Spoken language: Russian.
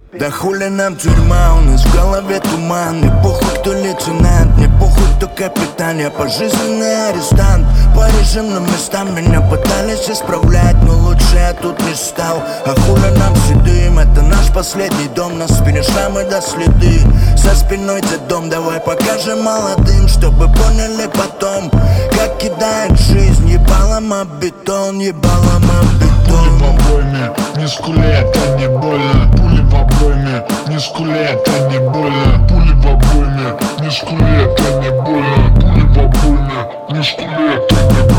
Да хули нам тюрьма, у нас в голове туман. Не похуй, кто лейтенант, не похуй, кто капитан. Я пожизненный арестант, по режимным местам меня пытались исправлять, но лучше я тут не стал. А хули нам седым, это наш последний дом. На спине шрамы до следы, за спиной дом. Давай покажем молодым, чтобы поняли потом, как кидает жизнь ебалом об бетон, ебалом об бетон. Пули в обойме, не скули, это не больно. Пули в обойме, не скули, это не больно. Пули в обойме, не скули, это не больно. Пули в обойме, не скули, это не больно.